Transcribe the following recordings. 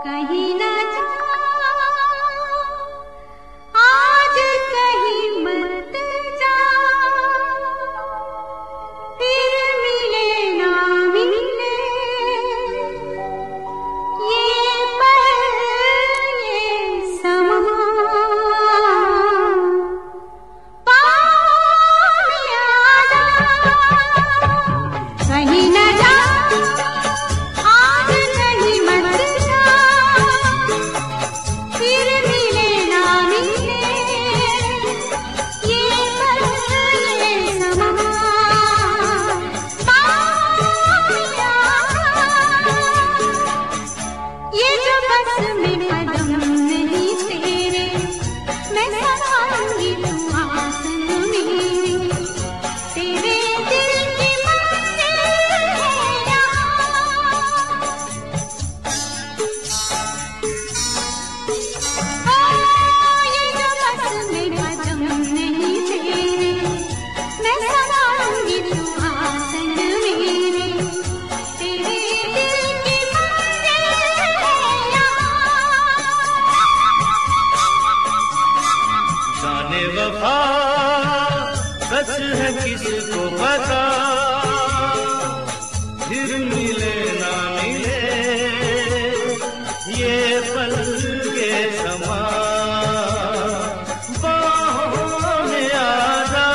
कहीं न जा, आज कहीं मत जा, फिर मिले ना मिले ये पल ये समा, पास आ जा, कहीं न जा, वफा सच है किसको पता, फिर मिले ना मिले ये पल के समा, बाहों में आ जा।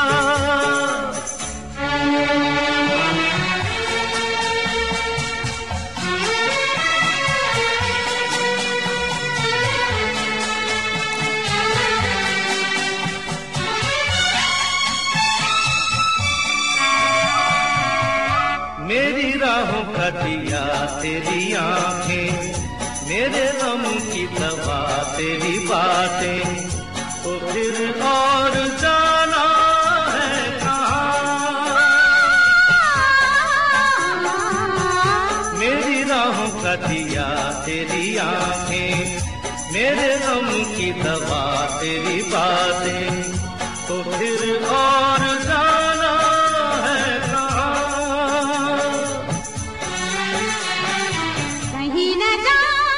मेरी राहों का दिया तेरी आंखें, मेरे गम की दवा तेरी बातें, तो फिर और जाना है कहाँ। मेरी राहों का दिया तेरी आंखें, मेरे गम की दवा तेरी बातें, तो फिर और जाना है कहाँ। कहीं न जा,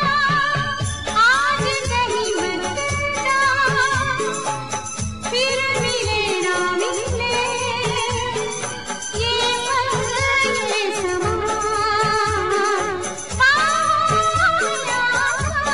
आज कहीं मत जा, फिर मिले ना मिले ये पल ये समा, पास आ जा।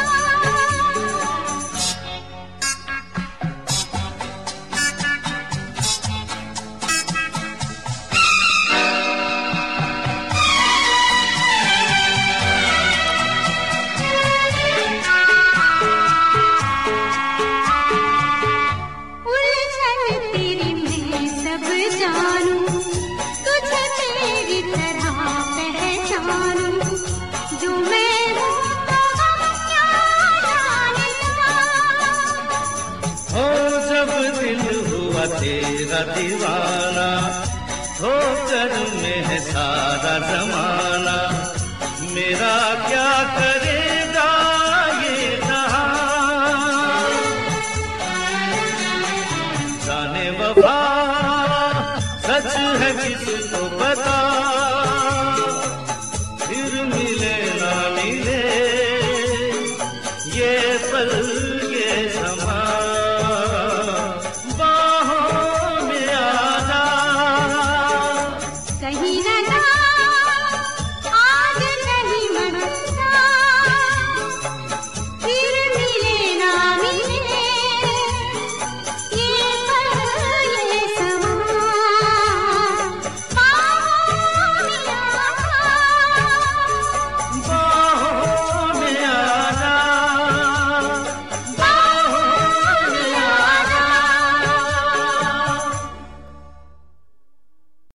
जानूं तुझे तेरी तरह पहचानूं, जो मैं हूँ क्या जानता। हो जब दिल हुआ तेरा दीवाना, ठोकर में है सारा जमाना, मेरा क्या करेगा ये जहां। जाने वफा सच है किसको पता, फिर मिले ना मिले ये पल